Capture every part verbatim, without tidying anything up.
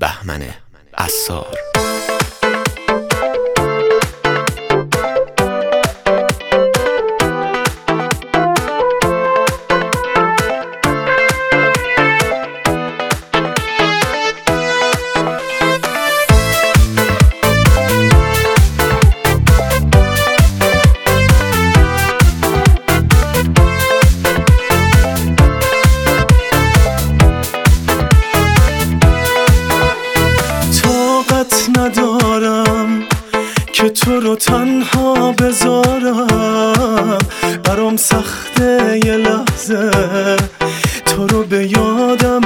بهمن عصار. ندارم که تو رو تنها بذارم، برام سخته یه لحظه تو رو به یادم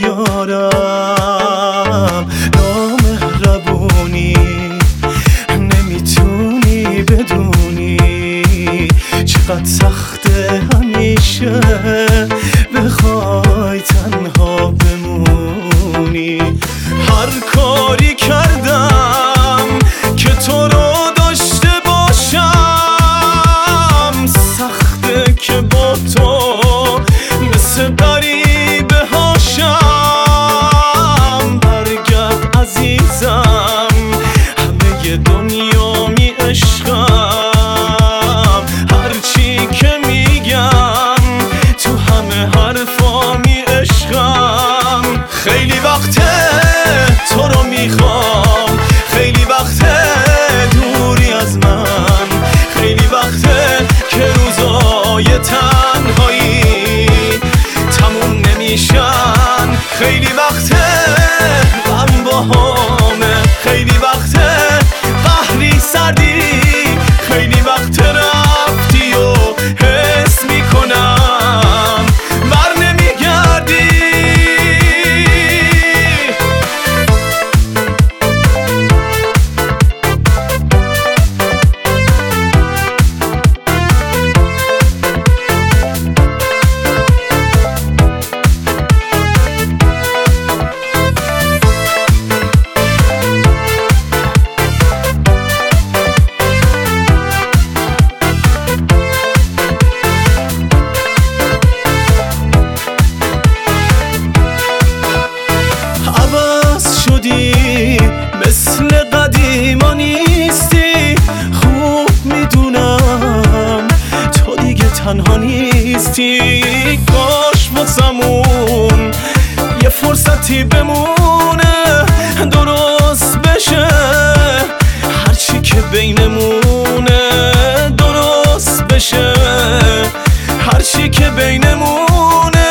نیارم. نامهربونی نمیتونی بدونی چقدر سخته همیشه بخوای تنها بمونی. هر کاری کردم که تو رو داشته باشم، سخته که با تو مثل غریبه هاشم. برگرد عزیزم، همه دنیا می عشقم، هرچی که میگم تو همه حرفا می عشقم. خیلی وقته تو رو میخوام، خیلی وقته دوری از من، خیلی وقته که روزای تنهایی تموم نمیشن. خیلی وقته غم باهامه، خیلی وقته قهری سردی، خیلی وقته رفتی و حس میکنم بر نمیگردی. مثل قدیما نیستی، خوب میدونم تو دیگه تنها نیستی. کاش واسمون یه فرصتی بمونه درست بشه، هرچی که بینمونه درست بشه، هرچی که بینمونه.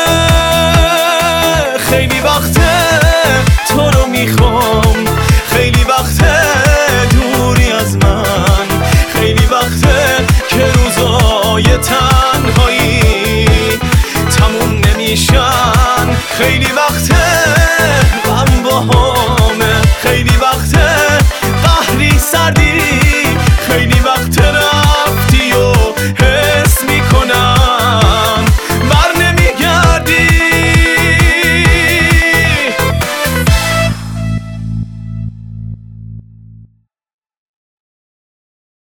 خیلی وقته تو رو میخوام، خیلی وقته دوری از من، خیلی وقته که روزای تنهایی تموم نمیشن. خیلی وقته